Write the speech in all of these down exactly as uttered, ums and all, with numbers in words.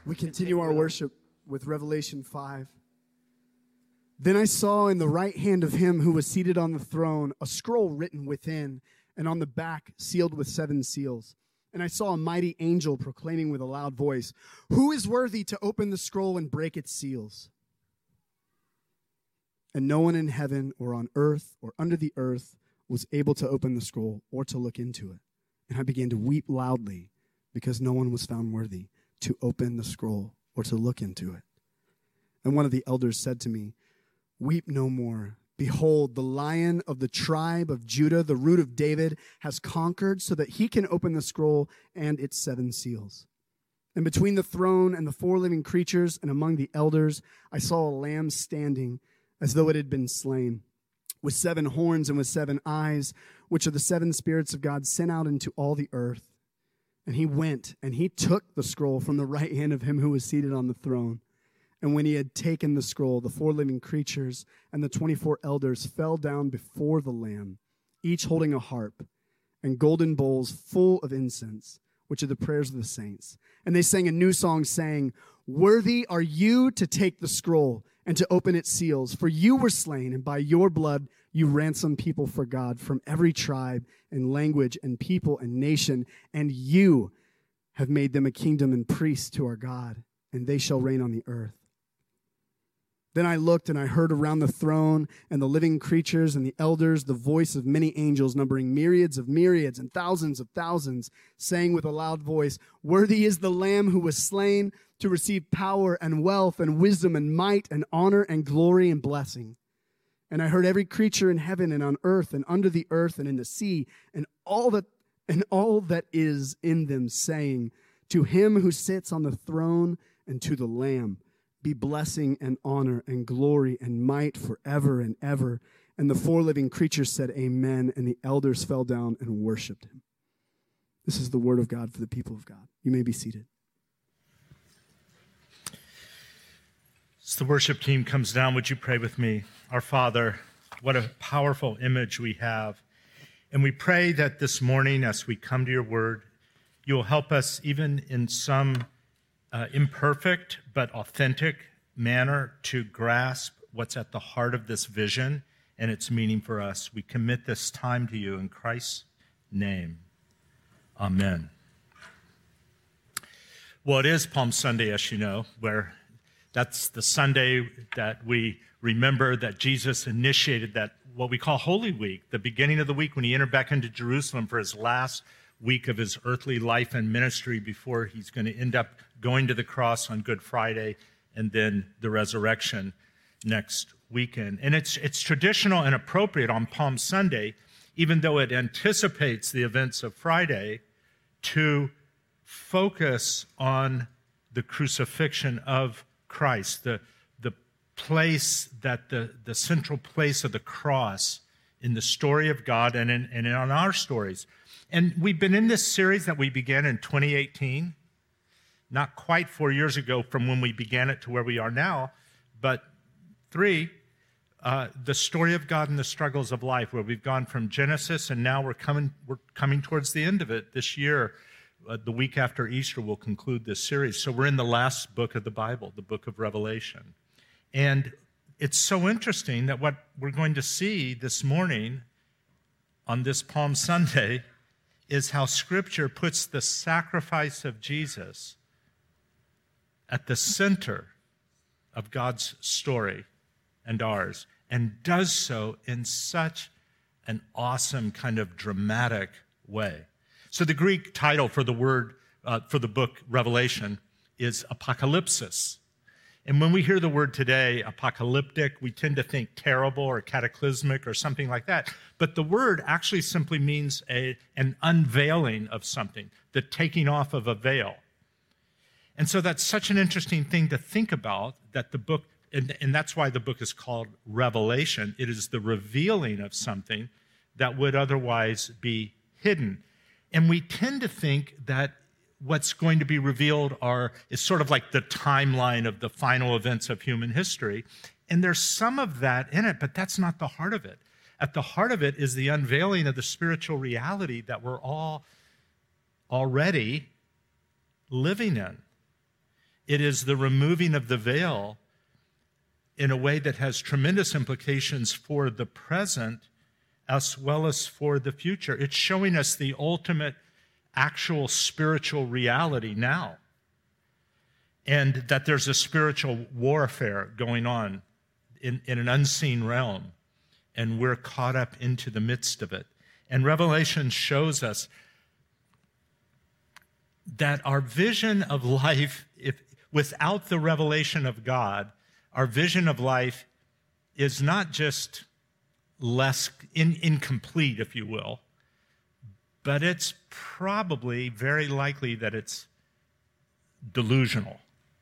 We continue our worship with Revelation five. Then I saw in the right hand of him who was seated on the throne a scroll written within, and on the back sealed with seven seals. And I saw a mighty angel proclaiming with a loud voice, "Who is worthy to open the scroll and break its seals?" And no one in heaven or on earth or under the earth was able to open the scroll or to look into it. And I began to weep loudly because no one was found worthy to open the scroll or to look into it. And one of the elders said to me, "Weep no more. Behold, the Lion of the tribe of Judah, the Root of David, has conquered so that he can open the scroll and its seven seals." And between the throne and the four living creatures and among the elders, I saw a lamb standing as though it had been slain, with seven horns and with seven eyes, which are the seven spirits of God sent out into all the earth. And he went and he took the scroll from the right hand of him who was seated on the throne. And when he had taken the scroll, the four living creatures and the twenty-four elders fell down before the Lamb, each holding a harp and golden bowls full of incense, which are the prayers of the saints. And they sang a new song, saying, "Worthy are you to take the scroll and to open its seals, for you were slain, and by your blood you ransomed people for God from every tribe and language and people and nation, and you have made them a kingdom and priests to our God, and they shall reign on the earth." Then I looked, and I heard around the throne and the living creatures and the elders the voice of many angels, numbering myriads of myriads and thousands of thousands, saying with a loud voice, "Worthy is the Lamb who was slain to receive power and wealth and wisdom and might and honor and glory and blessing." And I heard every creature in heaven and on earth and under the earth and in the sea and all that and all that is in them, saying, "To him who sits on the throne and to the Lamb be blessing and honor and glory and might forever and ever." And the four living creatures said, "Amen." And the elders fell down and worshiped him. This is the word of God for the people of God. You may be seated. As the worship team comes down, would you pray with me? Our Father, what a powerful image we have. And we pray that this morning, as we come to your word, you will help us even in some uh, imperfect but authentic manner to grasp what's at the heart of this vision and its meaning for us. We commit this time to you in Christ's name. Amen. Well, it is Palm Sunday, as you know, where that's the Sunday that we remember that Jesus initiated that, what we call Holy Week, the beginning of the week when he entered back into Jerusalem for his last week of his earthly life and ministry before he's going to end up going to the cross on Good Friday and then the resurrection next weekend. And it's it's traditional and appropriate on Palm Sunday, even though it anticipates the events of Friday, to focus on the crucifixion of Christ, the, the place that the, the central place of the cross in the story of God and in, and in our stories. And we've been in this series that we began in twenty eighteen, not quite four years ago from when we began it to where we are now, but three, uh, the story of God and the struggles of life, where we've gone from Genesis and now we're coming, we're coming towards the end of it. This year, uh, the week after Easter, we'll conclude this series. So we're in the last book of the Bible, the book of Revelation. And it's so interesting that what we're going to see this morning on this Palm Sunday is how Scripture puts the sacrifice of Jesus at the center of God's story and ours, and does so in such an awesome kind of dramatic way. So the Greek title for the word, uh, for the book Revelation is apocalypsis. And when we hear the word today, apocalyptic, we tend to think terrible or cataclysmic or something like that. But the word actually simply means a, an unveiling of something, the taking off of a veil. And so that's such an interesting thing to think about, that the book, and, and that's why the book is called Revelation. It is the revealing of something that would otherwise be hidden. And we tend to think that what's going to be revealed are is sort of like the timeline of the final events of human history. And there's some of that in it, but that's not the heart of it. At the heart of it is the unveiling of the spiritual reality that we're all already living in. It is the removing of the veil in a way that has tremendous implications for the present as well as for the future. It's showing us the ultimate actual spiritual reality now, and that there's a spiritual warfare going on in, in an unseen realm, and we're caught up into the midst of it. And Revelation shows us that our vision of life, if without the revelation of God, our vision of life is not just less in, incomplete, if you will, but it's probably very likely that it's delusional.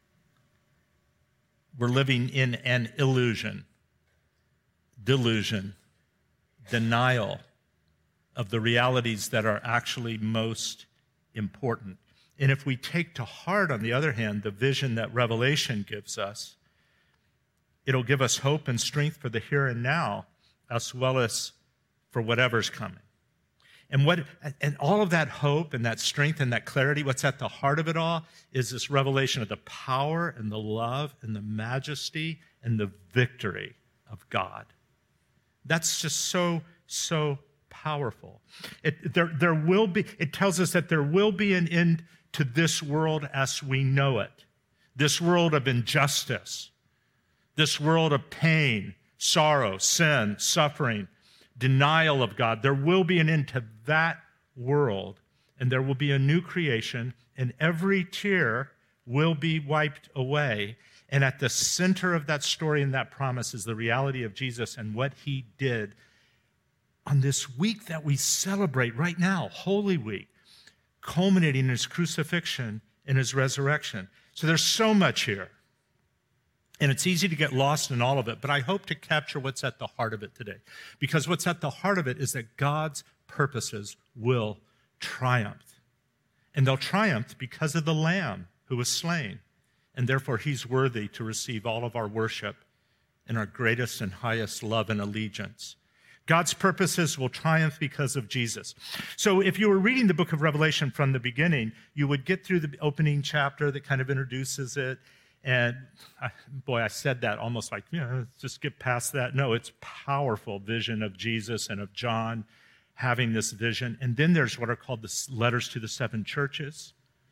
We're living in an illusion, delusion, denial of the realities that are actually most important. And if we take to heart, on the other hand, the vision that Revelation gives us, it'll give us hope and strength for the here and now, as well as for whatever's coming. And what and all of that hope and that strength and that clarity, what's at the heart of it all is this revelation of the power and the love and the majesty and the victory of God. That's just so, so powerful. It, there, there will be, it tells us that there will be an end to this world as we know it, this world of injustice, this world of pain, sorrow, sin, suffering, denial of God. There will be an end to that world, and there will be a new creation, and every tear will be wiped away. And at the center of that story and that promise is the reality of Jesus and what he did on this week that we celebrate right now, Holy Week, culminating in his crucifixion and his resurrection. So there's so much here. And it's easy to get lost in all of it, but I hope to capture what's at the heart of it today. Because what's at the heart of it is that God's purposes will triumph. And they'll triumph because of the Lamb who was slain. And therefore, he's worthy to receive all of our worship and our greatest and highest love and allegiance. God's purposes will triumph because of Jesus. So if you were reading the book of Revelation from the beginning, you would get through the opening chapter that kind of introduces it. And I, boy, I said that almost like, you know, let's just get past that. No, it's powerful vision of Jesus and of John having this vision. And then there's what are called the letters to the seven churches,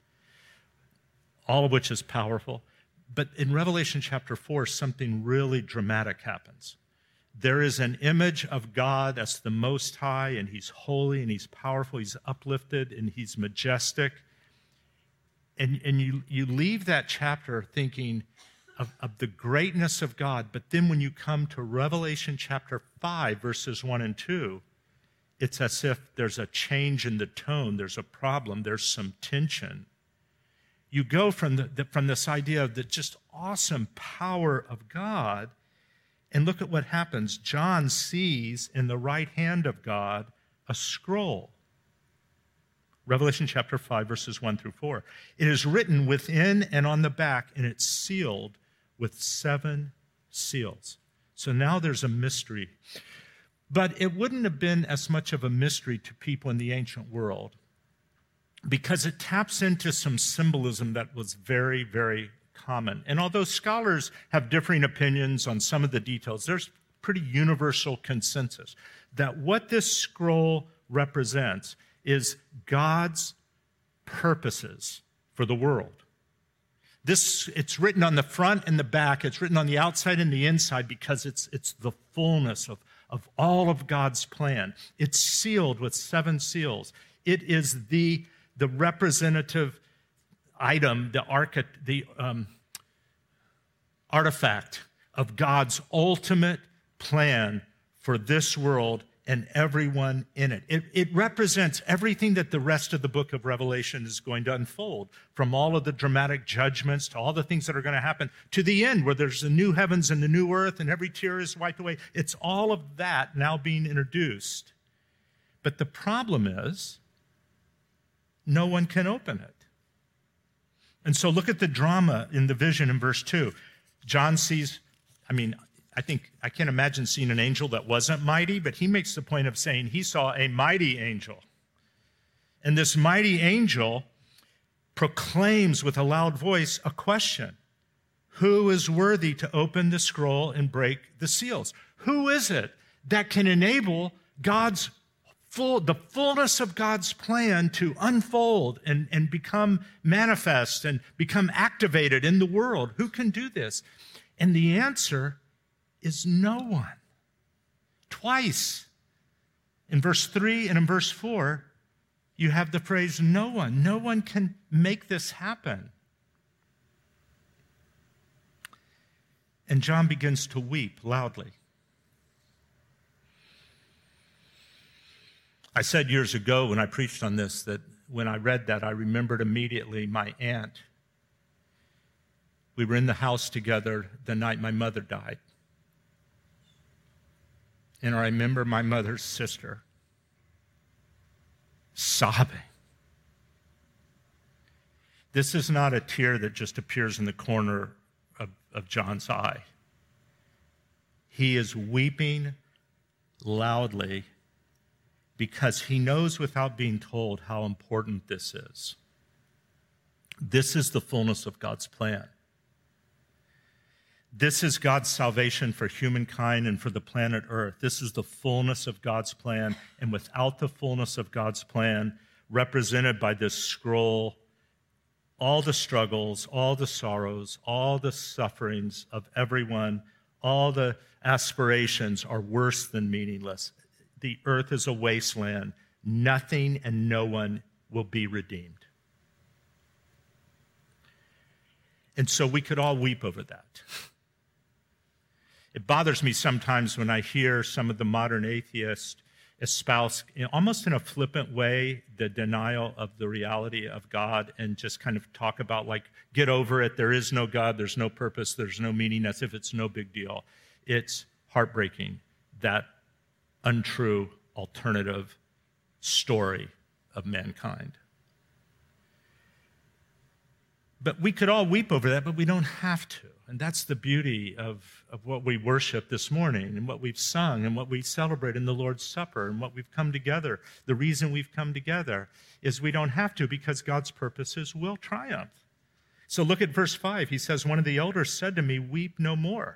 all of which is powerful. But in Revelation chapter four, something really dramatic happens. There is an image of God as the Most High, and he's holy, and he's powerful, he's uplifted, and he's majestic. And, and you, you leave that chapter thinking of, of the greatness of God, but then when you come to Revelation chapter five, verses one and two, it's as if there's a change in the tone, there's a problem, there's some tension. You go from, the, the, from this idea of the just awesome power of God, and look at what happens. John sees in the right hand of God a scroll. Revelation chapter five, verses one through four. It is written within and on the back, and it's sealed with seven seals. So now there's a mystery. But it wouldn't have been as much of a mystery to people in the ancient world because it taps into some symbolism that was very, very common. And although scholars have differing opinions on some of the details, there's pretty universal consensus that what this scroll represents is God's purposes for the world. This, it's written on the front and the back. It's written on the outside and the inside because it's, it's the fullness of, of all of God's plan. It's sealed with seven seals. It is the, the representative item, the, archi- the um, artifact of God's ultimate plan for this world and everyone in it. it. It represents everything that the rest of the book of Revelation is going to unfold, from all of the dramatic judgments to all the things that are going to happen to the end where there's the new heavens and the new earth and every tear is wiped away. It's all of that now being introduced. But the problem is no one can open it. And so look at the drama in the vision in verse two. John sees, I mean, I think, I can't imagine seeing an angel that wasn't mighty, but he makes the point of saying he saw a mighty angel. And this mighty angel proclaims with a loud voice a question. Who is worthy to open the scroll and break the seals? Who is it that can enable God's full, the fullness of God's plan to unfold and, and become manifest and become activated in the world? Who can do this? And the answer is no one. Twice, in verse three and in verse four, you have the phrase no one. No one can make this happen. And John begins to weep loudly. I said years ago when I preached on this that when I read that, I remembered immediately my aunt. We were in the house together the night my mother died. And I remember my mother's sister sobbing. This is not a tear that just appears in the corner of, of John's eye. He is weeping loudly because he knows without being told how important this is. This is the fullness of God's plan. This is God's salvation for humankind and for the planet Earth. This is the fullness of God's plan. And without the fullness of God's plan, represented by this scroll, all the struggles, all the sorrows, all the sufferings of everyone, all the aspirations are worse than meaningless. The earth is a wasteland. Nothing and no one will be redeemed. And so we could all weep over that. It bothers me sometimes when I hear some of the modern atheists espouse, you know, almost in a flippant way, the denial of the reality of God and just kind of talk about, like, get over it. There is no God. There's no purpose. There's no meaning, as if it's no big deal. It's heartbreaking, that untrue alternative story of mankind. But we could all weep over that, but we don't have to. And that's the beauty of, of what we worship this morning and what we've sung and what we celebrate in the Lord's Supper and what we've come together. The reason we've come together is we don't have to, because God's purposes will triumph. So look at verse five. He says, one of the elders said to me, weep no more.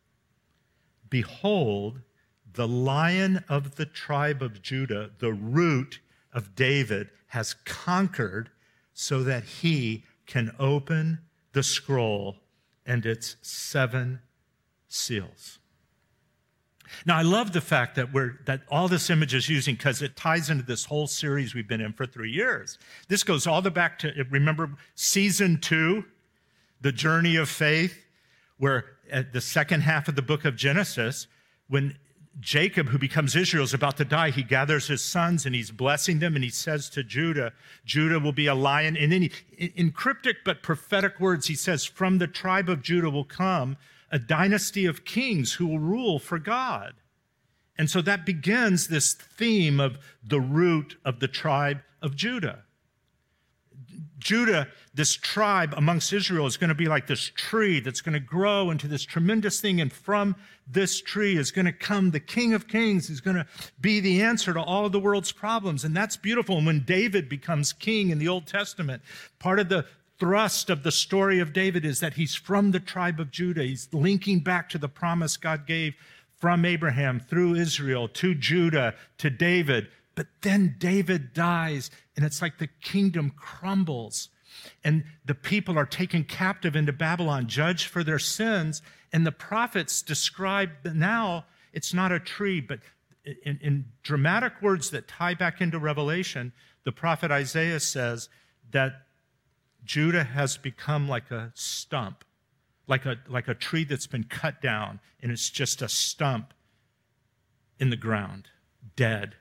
Behold, the Lion of the tribe of Judah, the root of David, has conquered so that he can open the scroll and its seven seals. Now, I love the fact that we're that all this image is using, because it ties into this whole series we've been in for three years. This goes all the back to, remember, season two, the journey of faith, where at the second half of the book of Genesis, when Jacob, who becomes Israel, is about to die, he gathers his sons and he's blessing them, and he says to Judah, Judah will be a lion. And then he, in cryptic but prophetic words, he says, from the tribe of Judah will come a dynasty of kings who will rule for God. And so that begins this theme of the root of the tribe of Judah. Judah, this tribe amongst Israel, is going to be like this tree that's going to grow into this tremendous thing. And from this tree is going to come the King of Kings, who's going to be the answer to all of the world's problems. And that's beautiful. And when David becomes king in the Old Testament, part of the thrust of the story of David is that he's from the tribe of Judah. He's linking back to the promise God gave from Abraham through Israel to Judah to David. But then David dies, and it's like the kingdom crumbles, and the people are taken captive into Babylon, judged for their sins. And the prophets describe now it's not a tree, but in, in dramatic words that tie back into Revelation, the prophet Isaiah says that Judah has become like a stump, like a, like a tree that's been cut down, and it's just a stump in the ground, dead.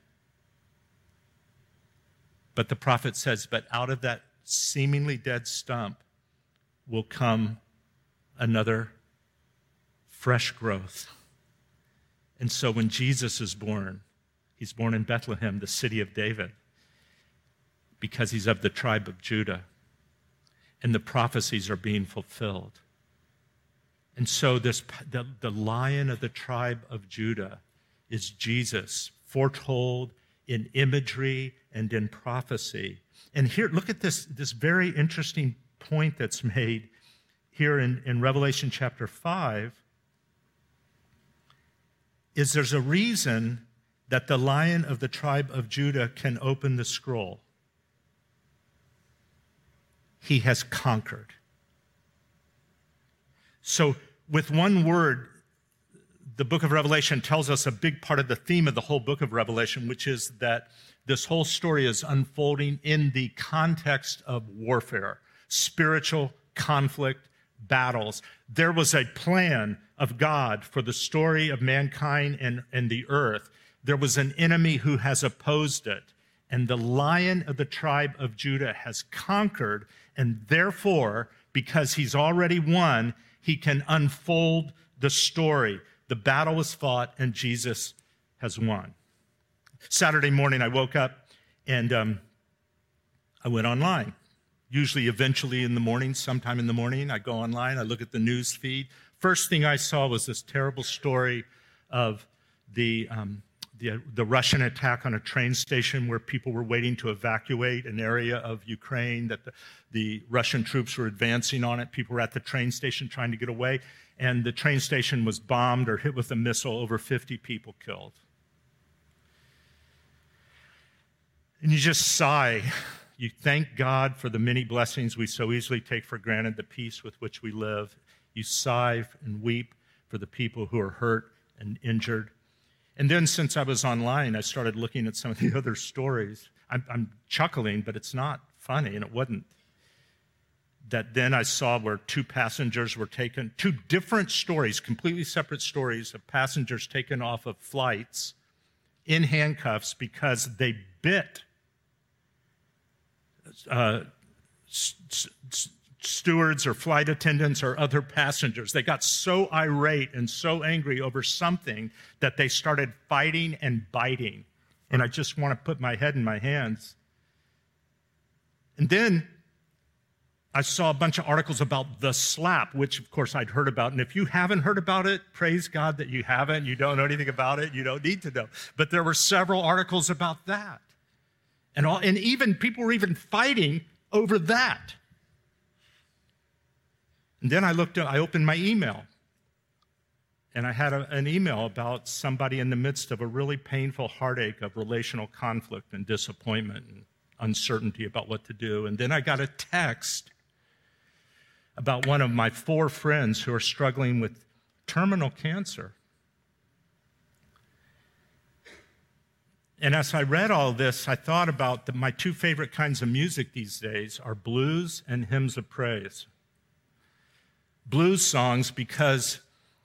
But the prophet says, but out of that seemingly dead stump will come another fresh growth. And so when Jesus is born, he's born in Bethlehem, the city of David, because he's of the tribe of Judah. And the prophecies are being fulfilled. And so this the, the Lion of the tribe of Judah is Jesus, foretold in imagery and in prophecy. And here, look at this, this very interesting point that's made here in, in Revelation chapter five, is there's a reason that the Lion of the tribe of Judah can open the scroll. He has conquered. So with one word, the book of Revelation tells us a big part of the theme of the whole book of Revelation, which is that this whole story is unfolding in the context of warfare, spiritual conflict, battles. There was a plan of God for the story of mankind and, and the earth. There was an enemy who has opposed it, and the Lion of the tribe of Judah has conquered, and therefore, because he's already won, he can unfold the story. The battle was fought, and Jesus has won. Saturday morning, I woke up, and um, I went online. Usually, eventually in the morning, sometime in the morning, I go online, I look at the news feed. First thing I saw was this terrible story of the, um, the, the Russian attack on a train station where people were waiting to evacuate an area of Ukraine, that the, the Russian troops were advancing on it. People were at the train station trying to get away, and the train station was bombed or hit with a missile, over fifty people killed. And you just sigh. You thank God for the many blessings we so easily take for granted, the peace with which we live. You sigh and weep for the people who are hurt and injured. And then since I was online, I started looking at some of the other stories. I'm, I'm chuckling, but it's not funny, and it wasn't. That then I saw where two passengers were taken, two different stories, completely separate stories of passengers taken off of flights in handcuffs because they bit Uh, st- st- stewards or flight attendants or other passengers. They got so irate and so angry over something that they started fighting and biting. And I just want to put my head in my hands. And then I saw a bunch of articles about the slap, which of course I'd heard about. And if you haven't heard about it, praise God that you haven't. You don't know anything about it. You don't need to know. But there were several articles about that. And, all, and even people were even fighting over that. And then I looked, I opened my email, and I had a, an email about somebody in the midst of a really painful heartache of relational conflict and disappointment and uncertainty about what to do. And then I got a text about one of my four friends who are struggling with terminal cancer. And as I read all this, I thought about the, my two favorite kinds of music these days are blues and hymns of praise. Blues songs, because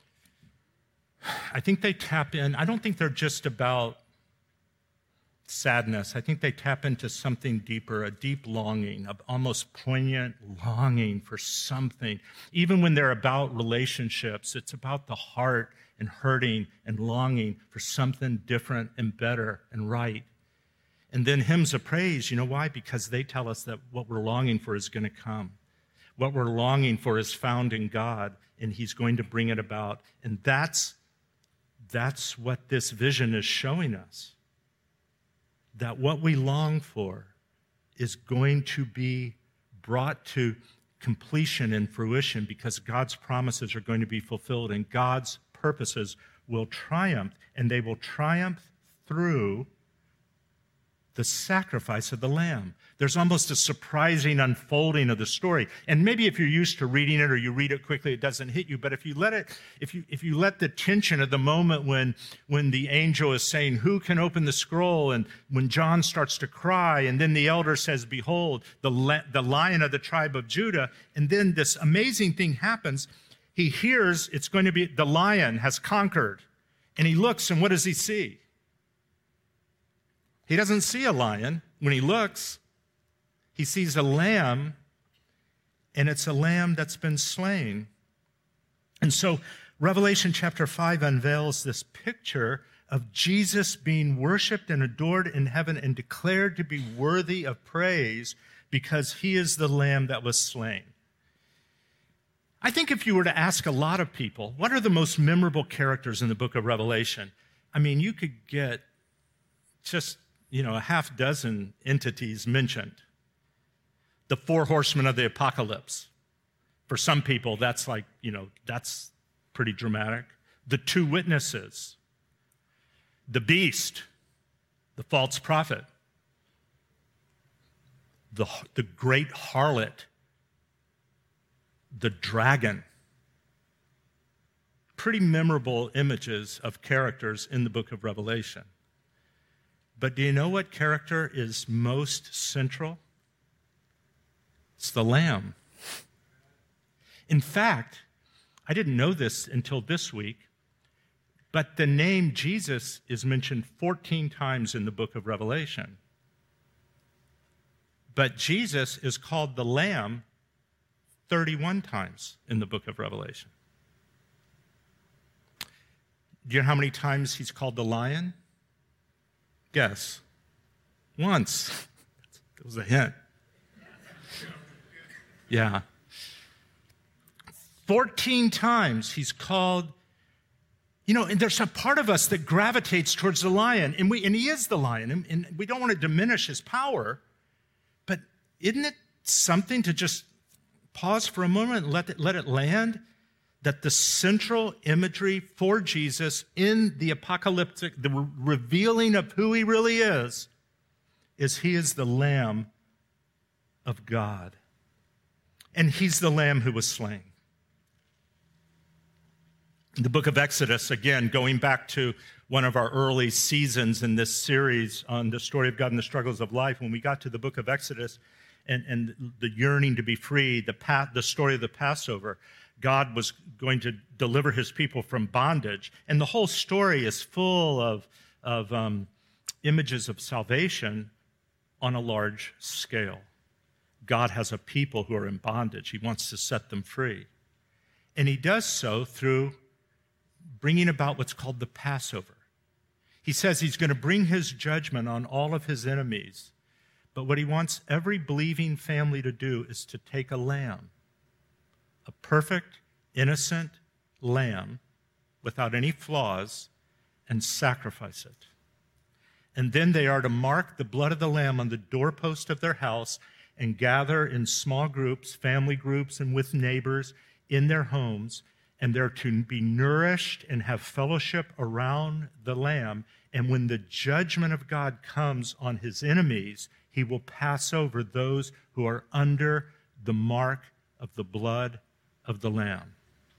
I think they tap in. I don't think they're just about sadness. I think they tap into something deeper, a deep longing, an almost poignant longing for something. Even when they're about relationships, it's about the heart and hurting and longing for something different and better and right. And then hymns of praise, you know why? Because they tell us that what we're longing for is going to come. What we're longing for is found in God, and he's going to bring it about. And that's, that's what this vision is showing us. That what we long for is going to be brought to completion and fruition because God's promises are going to be fulfilled and God's purposes will triumph, and they will triumph through the sacrifice of the Lamb. There's almost a surprising unfolding of the story. And maybe if you're used to reading it or you read it quickly, it doesn't hit you. But if you let it, if you if you let the tension of the moment when when the angel is saying, "Who can open the scroll?" and when John starts to cry, and then the elder says, "Behold, the the Lion of the tribe of Judah," and then this amazing thing happens. He hears it's going to be the lion has conquered, and he looks, and what does he see? He doesn't see a lion. When he looks, he sees a lamb, and it's a lamb that's been slain. And so Revelation chapter five unveils this picture of Jesus being worshiped and adored in heaven and declared to be worthy of praise because he is the lamb that was slain. I think if you were to ask a lot of people, what are the most memorable characters in the book of Revelation? I mean, you could get just, you know, a half dozen entities mentioned. the four horsemen of the apocalypse. For some people, that's like, you know, that's pretty dramatic. The two witnesses, the beast, the false prophet, the, the great harlot, the dragon. Pretty memorable images of characters in the book of Revelation. But do you know what character is most central? It's the Lamb. In fact, I didn't know this until this week, but the name Jesus is mentioned fourteen times in the book of Revelation. But Jesus is called the Lamb thirty-one times in the book of Revelation. Do you know how many times he's called the lion? Guess. Once. That was a hint. Yeah. fourteen times he's called, you know, and there's a part of us that gravitates towards the lion, and we and he is the lion, and, and we don't want to diminish his power, but isn't it something to just pause for a moment and let it, let it land? That the central imagery for Jesus in the apocalyptic, the re- revealing of who he really is, is he is the Lamb of God. And he's the Lamb who was slain. In the book of Exodus, again, going back to one of our early seasons in this series on the story of God and the struggles of life, when we got to the book of Exodus and, and the yearning to be free, the, pa- the story of the Passover, God was going to deliver his people from bondage. And the whole story is full of, of um, images of salvation on a large scale. God has a people who are in bondage. He wants to set them free. And he does so through bringing about what's called the Passover. He says he's going to bring his judgment on all of his enemies. But what he wants every believing family to do is to take a lamb, a perfect, innocent lamb without any flaws, and sacrifice it. And then they are to mark the blood of the lamb on the doorpost of their house and gather in small groups, family groups, and with neighbors in their homes, and they're to be nourished and have fellowship around the lamb. And when the judgment of God comes on his enemies, he will pass over those who are under the mark of the blood of the Lamb.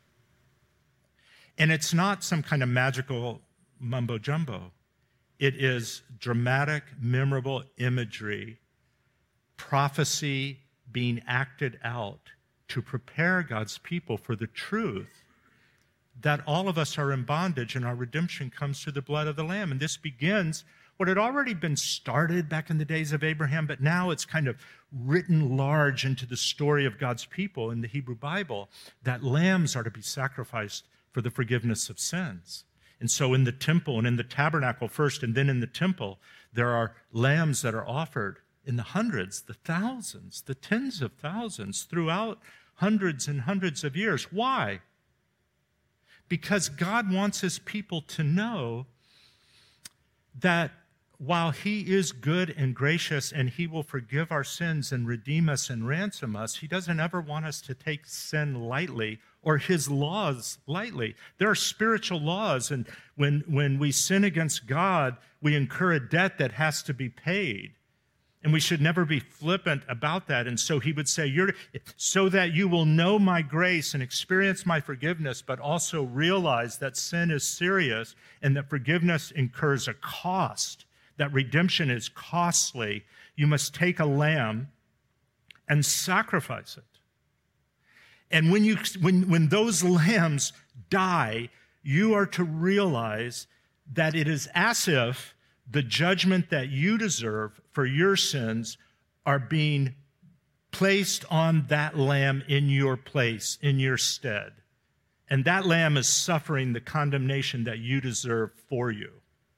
And it's not some kind of magical mumbo-jumbo. It is dramatic, memorable imagery, prophecy being acted out to prepare God's people for the truth that all of us are in bondage and our redemption comes through the blood of the Lamb. And this begins what had already been started back in the days of Abraham, but now it's kind of written large into the story of God's people in the Hebrew Bible, that lambs are to be sacrificed for the forgiveness of sins. And so in the temple and in the tabernacle first, and then in the temple, there are lambs that are offered in the hundreds, the thousands, the tens of thousands throughout hundreds and hundreds of years. Why? Because God wants his people to know that while he is good and gracious and he will forgive our sins and redeem us and ransom us, he doesn't ever want us to take sin lightly or his laws lightly. There are spiritual laws, and when, when we sin against God, we incur a debt that has to be paid. And we should never be flippant about that. And so he would say, You're, so that you will know my grace and experience my forgiveness, but also realize that sin is serious and that forgiveness incurs a cost, that redemption is costly. You must take a lamb and sacrifice it. And when, you, when, when those lambs die, you are to realize that it is as if the judgment that you deserve for your sins are being placed on that lamb in your place, in your stead. And that lamb is suffering the condemnation that you deserve for you.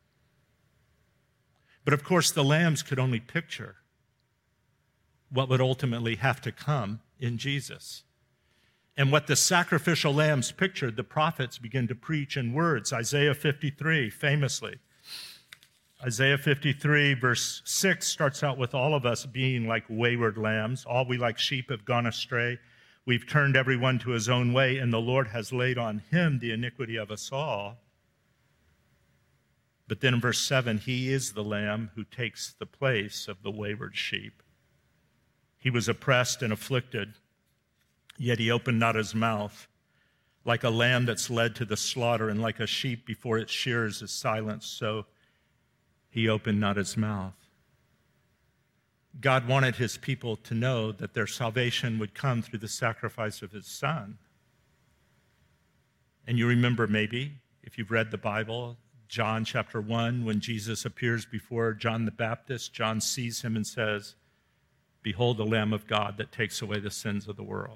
But of course, the lambs could only picture what would ultimately have to come in Jesus. And what the sacrificial lambs pictured, the prophets begin to preach in words. Isaiah fifty-three, famously. Isaiah fifty-three, verse six, starts out with all of us being like wayward lambs. All we like sheep have gone astray. We've turned everyone to his own way, and the Lord has laid on him the iniquity of us all. But then in verse seven, he is the lamb who takes the place of the wayward sheep. He was oppressed and afflicted, yet he opened not his mouth. Like a lamb that's led to the slaughter, and like a sheep before its shearers is silenced, so he opened not his mouth. God wanted his people to know that their salvation would come through the sacrifice of his son. And you remember maybe, if you've read the Bible, John chapter one, when Jesus appears before John the Baptist, John sees him and says, "Behold the Lamb of God that takes away the sins of the world."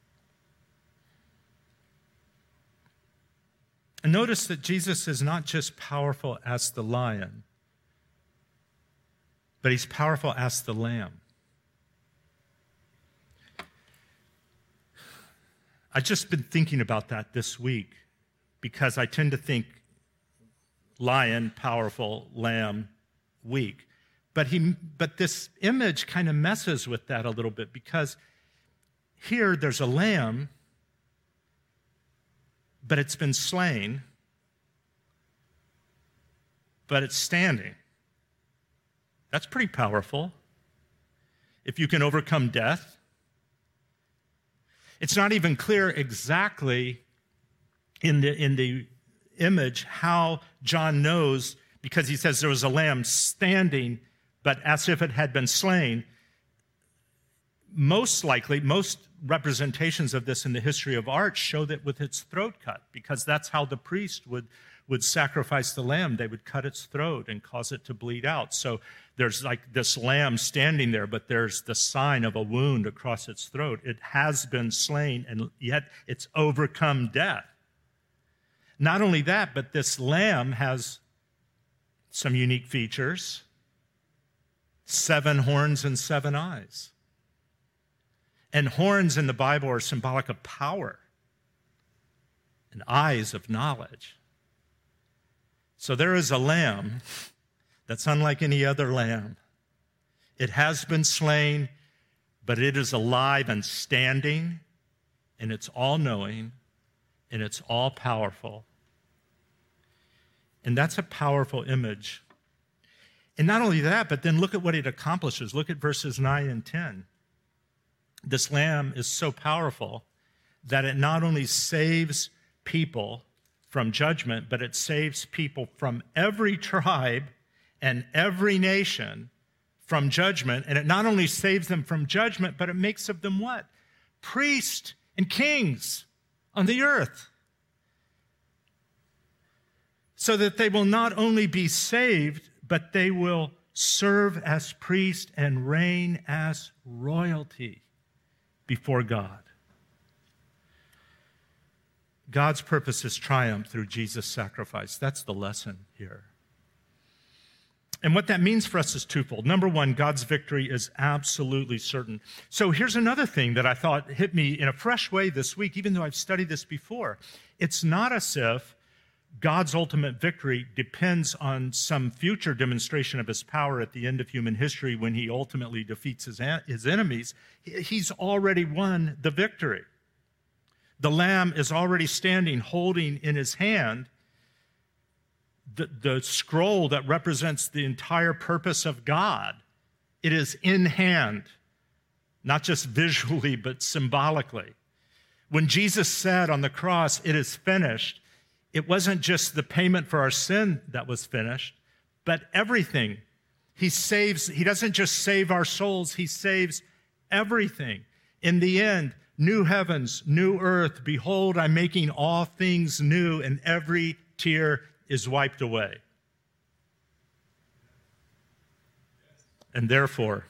And notice that Jesus is not just powerful as the lion, but he's powerful as the lamb. I've just been thinking about that this week because I tend to think lion, powerful, lamb, weak. But he, but this image kind of messes with that a little bit because here there's a lamb, but it's been slain, but it's standing. That's pretty powerful. If you can overcome death. It's not even clear exactly in the, in the image how John knows, because he says there was a lamb standing, but as if it had been slain. Most likely, most representations of this in the history of art show that with its throat cut, because that's how the priest would, would sacrifice the lamb. They would cut its throat and cause it to bleed out. So there's like this lamb standing there, but there's the sign of a wound across its throat. It has been slain, and yet it's overcome death. Not only that, but this lamb has some unique features: seven horns and seven eyes. And horns in the Bible are symbolic of power, and eyes of knowledge. So there is a lamb that's unlike any other lamb. It has been slain, but it is alive and standing, and it's all-knowing, and it's all-powerful. And that's a powerful image. And not only that, but then look at what it accomplishes. Look at verses nine and ten. This lamb is so powerful that it not only saves people from judgment, but it saves people from every tribe and every nation from judgment. And it not only saves them from judgment, but it makes of them what? Priests and kings on the earth. So that they will not only be saved, but they will serve as priests and reign as royalty before God. God's purposes triumph through Jesus' sacrifice. That's the lesson here. And what that means for us is twofold. Number one, God's victory is absolutely certain. So here's another thing that I thought hit me in a fresh way this week, even though I've studied this before. It's not as if God's ultimate victory depends on some future demonstration of his power at the end of human history when he ultimately defeats his, his enemies. He's already won the victory. The Lamb is already standing, holding in his hand the, the scroll that represents the entire purpose of God. It is in hand, not just visually, but symbolically. When Jesus said on the cross, "It is finished," it wasn't just the payment for our sin that was finished, but everything. He saves, he doesn't just save our souls, he saves everything. In the end, new heavens, new earth, behold, I'm making all things new, and every tear is wiped away. And therefore,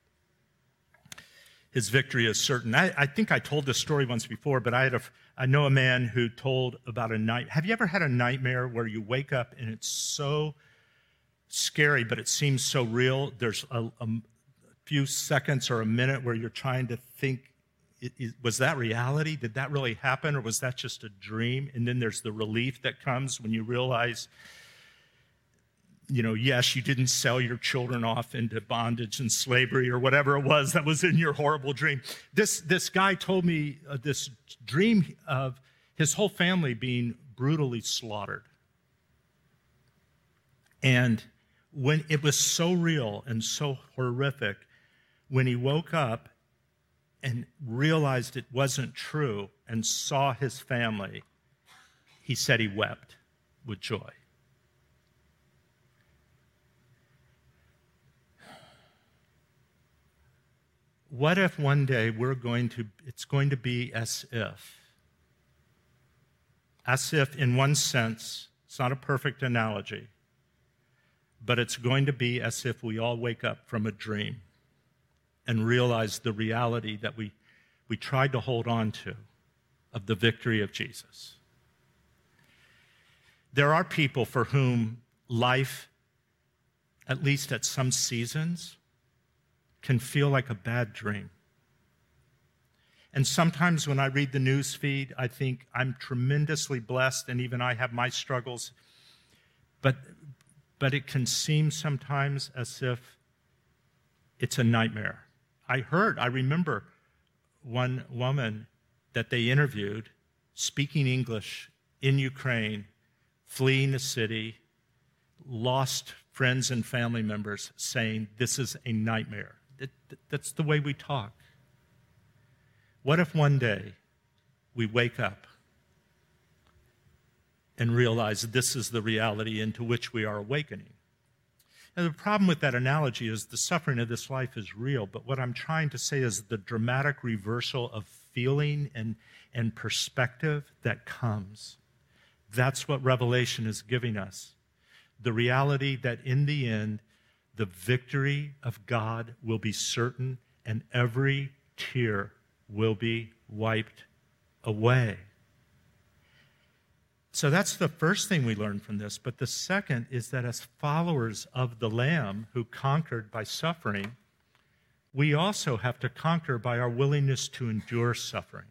his victory is certain. I, I think I told this story once before, but I had a, I know a man who told about a night. Have you ever had a nightmare where you wake up and it's so scary, but it seems so real? There's a, a few seconds or a minute where you're trying to think, it, it, was that reality? Did that really happen, or was that just a dream? And then there's the relief that comes when you realize you know, yes, you didn't sell your children off into bondage and slavery or whatever it was that was in your horrible dream. This, this guy told me uh, this dream of his whole family being brutally slaughtered. And when it was so real and so horrific, when he woke up and realized it wasn't true and saw his family, he said he wept with joy. What if one day we're going to, it's going to be as if, as if in one sense, it's not a perfect analogy, but it's going to be as if we all wake up from a dream and realize the reality that we, we tried to hold on to of the victory of Jesus. There are people for whom life, at least at some seasons, can feel like a bad dream. And sometimes when I read the news feed, I think I'm tremendously blessed, and even I have my struggles. But, but it can seem sometimes as if it's a nightmare. I heard, I remember one woman that they interviewed speaking English in Ukraine, fleeing the city, lost friends and family members, saying, this is a nightmare. That's the way we talk. What if one day we wake up and realize this is the reality into which we are awakening? Now, the problem with that analogy is the suffering of this life is real, but what I'm trying to say is the dramatic reversal of feeling and, and perspective that comes. That's what Revelation is giving us. The reality that in the end, the victory of God will be certain and every tear will be wiped away. So that's the first thing we learn from this. But the second is that as followers of the Lamb who conquered by suffering, we also have to conquer by our willingness to endure suffering.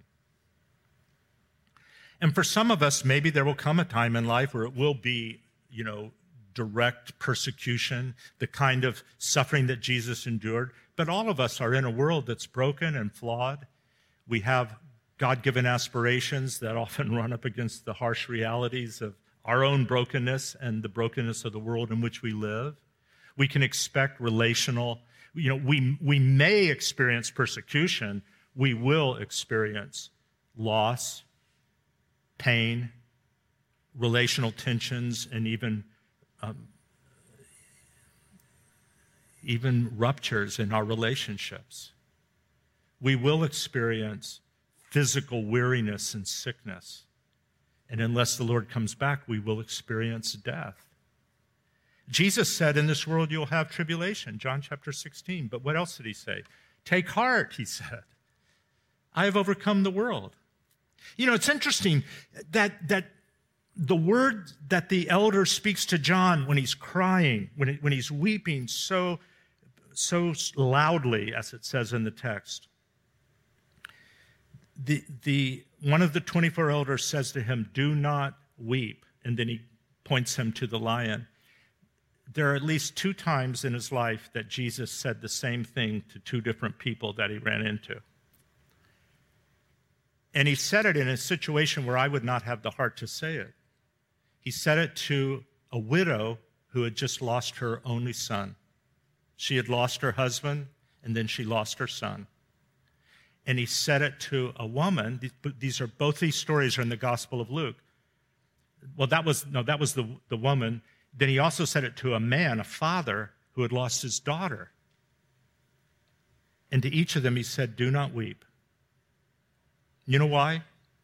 And for some of us, maybe there will come a time in life where it will be, you know, direct persecution, the kind of suffering that Jesus endured. But all of us are in a world that's broken and flawed. We have God-given aspirations that often run up against the harsh realities of our own brokenness and the brokenness of the world in which we live. We can expect relational, you know, we, we may experience persecution. We will experience loss, pain, relational tensions, and even Um, even ruptures in our relationships. We will experience physical weariness and sickness. And unless the Lord comes back, we will experience death. Jesus said, in this world you'll have tribulation, John chapter sixteen. But what else did he say? Take heart, he said. I have overcome the world. You know, it's interesting that that the word that the elder speaks to John when he's crying, when, it, when he's weeping so, so loudly, as it says in the text, the, the, one of the twenty-four elders says to him, do not weep, and then he points him to the lion. There are at least two times in his life that Jesus said the same thing to two different people that he ran into. And he said it in a situation where I would not have the heart to say it. He said it to a widow who had just lost her only son. She had lost her husband, and then she lost her son. And he said it to a woman. These are both these stories are in the Gospel of Luke. Well, that was no, that was the, the woman. Then he also said it to a man, a father, who had lost his daughter. And to each of them he said, do not weep. You know why?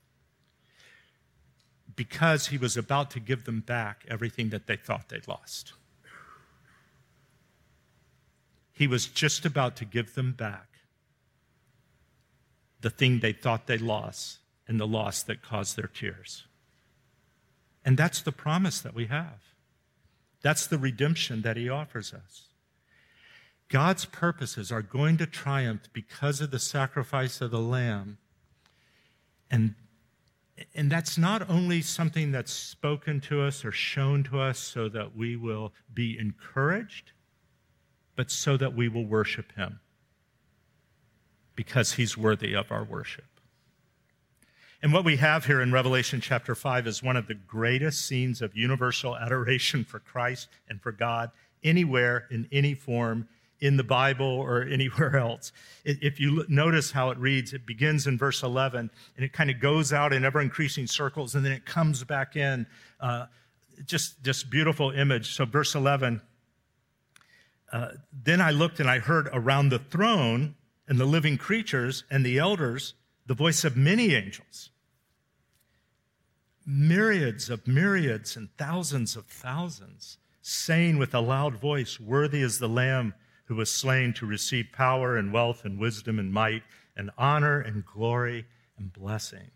Because he was about to give them back everything that they thought they'd lost. He was just about to give them back the thing they thought they lost and the loss that caused their tears. And that's the promise that we have. That's the redemption that he offers us. God's purposes are going to triumph because of the sacrifice of the Lamb. And And that's not only something that's spoken to us or shown to us so that we will be encouraged, but so that we will worship him because he's worthy of our worship. And what we have here in Revelation chapter five is one of the greatest scenes of universal adoration for Christ and for God anywhere in any form in the Bible or anywhere else. If you notice how it reads, it begins in verse eleven, and it kind of goes out in ever-increasing circles, and then it comes back in. Uh, just this beautiful image. So verse eleven, uh, then I looked and I heard around the throne and the living creatures and the elders the voice of many angels, myriads of myriads and thousands of thousands, saying with a loud voice, "Worthy is the Lamb who was slain to receive power and wealth and wisdom and might and honor and glory and blessing."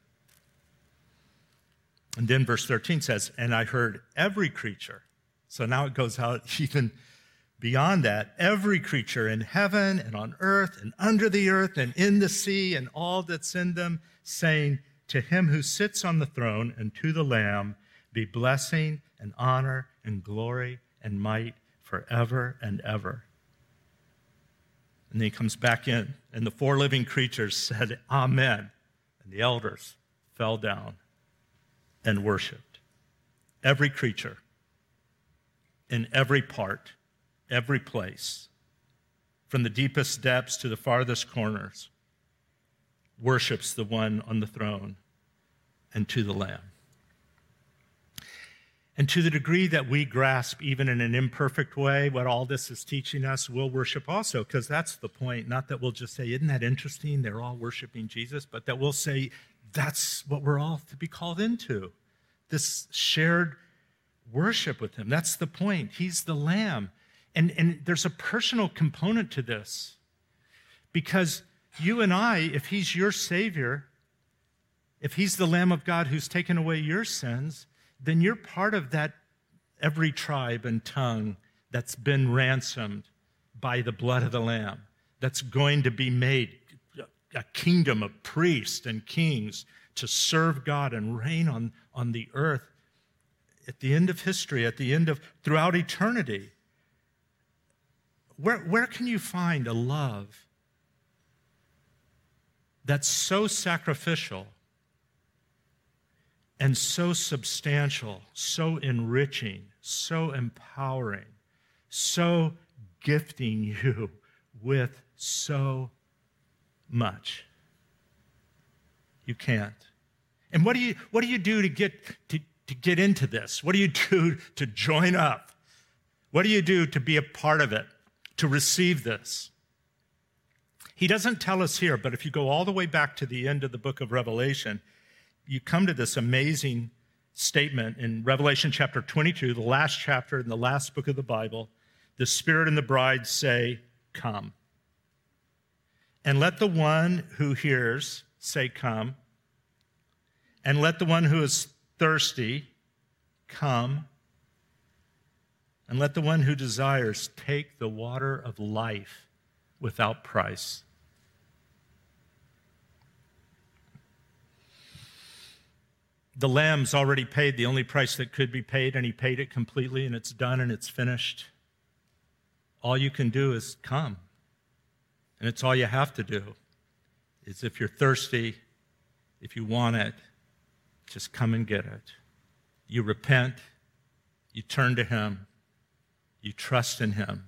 And then verse thirteen says, "And I heard every creature." So now it goes out even beyond that. "Every creature in heaven and on earth and under the earth and in the sea and all that's in them, saying, to him who sits on the throne and to the Lamb be blessing and honor and glory and might forever and ever." And then he comes back in, and the four living creatures said, "Amen." And the elders fell down and worshiped. Every creature, in every part, every place, from the deepest depths to the farthest corners, worships the one on the throne and to the Lamb. And to the degree that we grasp, even in an imperfect way, what all this is teaching us, we'll worship also, because that's the point. Not that we'll just say, "Isn't that interesting? They're all worshiping Jesus," but that we'll say, that's what we're all to be called into, this shared worship with him. That's the point. He's the Lamb. And, and there's a personal component to this, because you and I, if he's your Savior, if he's the Lamb of God who's taken away your sins, then you're part of that every tribe and tongue that's been ransomed by the blood of the Lamb, that's going to be made a kingdom of priests and kings to serve God and reign on, on the earth at the end of history, at the end of, throughout eternity. Where, where can you find a love that's so sacrificial and so substantial, so enriching, so empowering, so gifting you with so much? You can't. And what do you what do you do to get to, to get into this? What do you do to join up? What do you do to be a part of it, to receive this? He doesn't tell us here, but if you go all the way back to the end of the book of Revelation, you come to this amazing statement in Revelation chapter twenty-two, the last chapter in the last book of the Bible. The Spirit and the bride say, "Come." And let the one who hears say, "Come." And let the one who is thirsty come. And let the one who desires take the water of life without price. The Lamb's already paid the only price that could be paid, and he paid it completely, and it's done and it's finished. All you can do is come. And it's all you have to do. Is if you're thirsty, if you want it, just come and get it. You repent, you turn to him, you trust in him.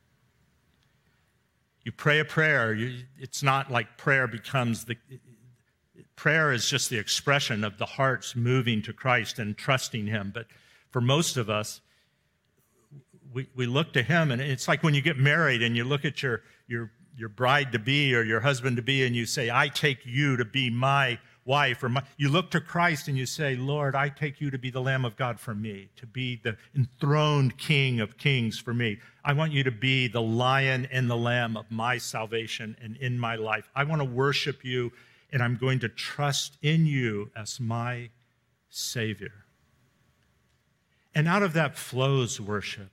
You pray a prayer. You, it's not like prayer becomes the... Prayer is just the expression of the heart's moving to Christ and trusting him. But for most of us, we, we look to him, and it's like when you get married and you look at your, your, your bride-to-be or your husband-to-be and you say, "I take you to be my wife," or my, you look to Christ and you say, "Lord, I take you to be the Lamb of God for me, to be the enthroned King of Kings for me. I want you to be the Lion and the Lamb of my salvation and in my life. I want to worship you, and I'm going to trust in you as my Savior." And out of that flows worship.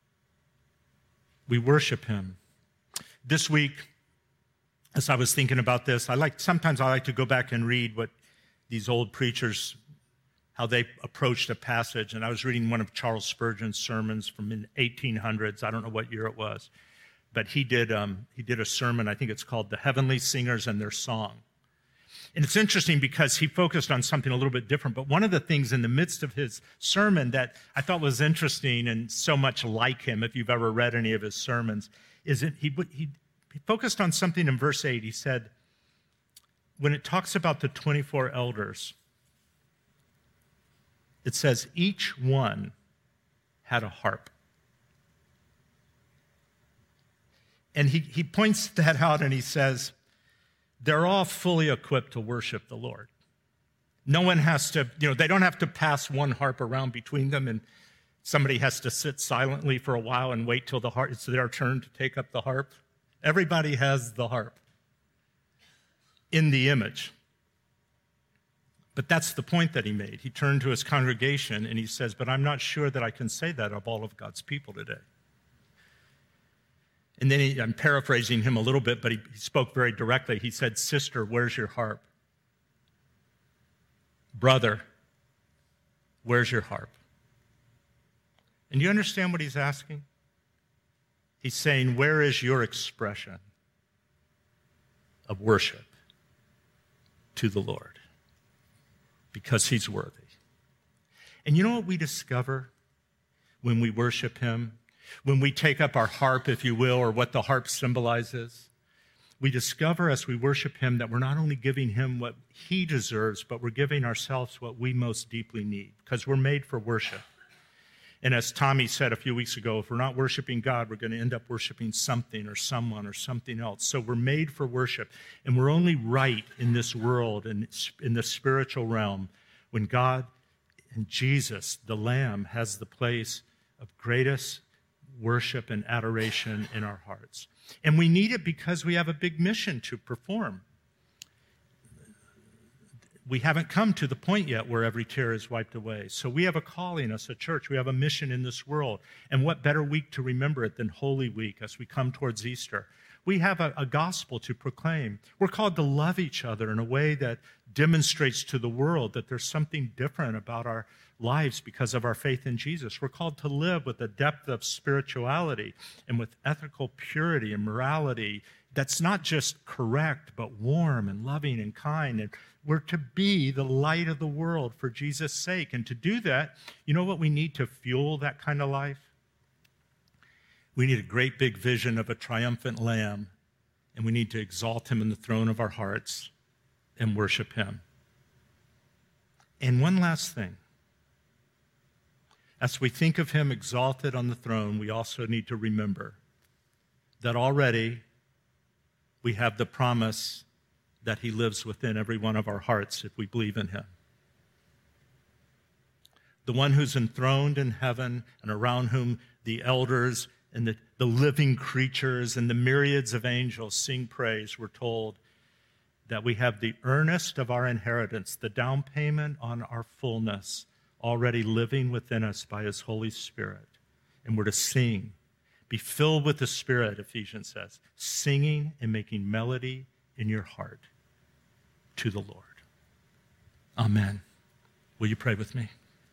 We worship him. This week, as I was thinking about this, I like sometimes I like to go back and read what these old preachers, how they approached a passage. And I was reading one of Charles Spurgeon's sermons from the eighteen hundreds. I don't know what year it was. But he did, um, he did a sermon, I think it's called The Heavenly Singers and Their Song. And it's interesting because he focused on something a little bit different. But one of the things in the midst of his sermon that I thought was interesting and so much like him, if you've ever read any of his sermons, is that he, he, he focused on something in verse eight. He said, when it talks about the twenty-four elders, it says each one had a harp. And he, he points that out and he says, they're all fully equipped to worship the Lord. No one has to, you know, they don't have to pass one harp around between them and somebody has to sit silently for a while and wait till the harp, it's their turn to take up the harp. Everybody has the harp in the image. But that's the point that he made. He turned to his congregation and he says, but I'm not sure that I can say that of all of God's people today. And then he, I'm paraphrasing him a little bit, but he, he spoke very directly. He said, sister, where's your harp? Brother, where's your harp? And you understand what he's asking? He's saying, where is your expression of worship to the Lord? Because he's worthy. And you know what we discover when we worship him? When we take up our harp, if you will, or what the harp symbolizes, we discover as we worship him that we're not only giving him what he deserves, but we're giving ourselves what we most deeply need, because we're made for worship. And as Tommy said a few weeks ago, if we're not worshiping God, we're going to end up worshiping something or someone or something else. So we're made for worship, and we're only right in this world and in the spiritual realm when God and Jesus, the Lamb, has the place of greatest worship and adoration in our hearts. And we need it because we have a big mission to perform. We haven't come to the point yet where every tear is wiped away. So we have a calling as a church. We have a mission in this world. And what better week to remember it than Holy Week as we come towards Easter? We have a, a gospel to proclaim. We're called to love each other in a way that demonstrates to the world that there's something different about our lives because of our faith in Jesus. We're called to live with a depth of spirituality and with ethical purity and morality that's not just correct, but warm and loving and kind. And we're to be the light of the world for Jesus' sake. And to do that, you know what we need to fuel that kind of life? We need a great big vision of a triumphant Lamb, and we need to exalt him in the throne of our hearts and worship him. And one last thing. As we think of him exalted on the throne, we also need to remember that already we have the promise that he lives within every one of our hearts if we believe in him. The one who's enthroned in heaven and around whom the elders and the, the living creatures and the myriads of angels sing praise, we're told that we have the earnest of our inheritance, the down payment on our fullness, already living within us by his Holy Spirit. And we're to sing, be filled with the Spirit, Ephesians says, singing and making melody in your heart to the Lord. Amen. Will you pray with me?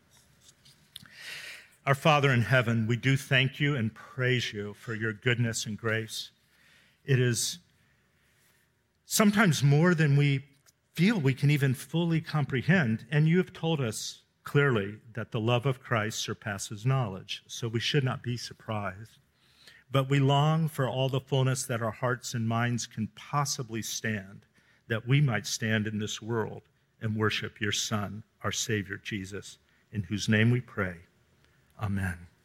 Our Father in heaven, we do thank you and praise you for your goodness and grace. It is sometimes more than we feel we can even fully comprehend, and you have told us clearly that the love of Christ surpasses knowledge, so we should not be surprised. But we long for all the fullness that our hearts and minds can possibly stand, that we might stand in this world and worship your Son, our Savior, Jesus, in whose name we pray. Amen.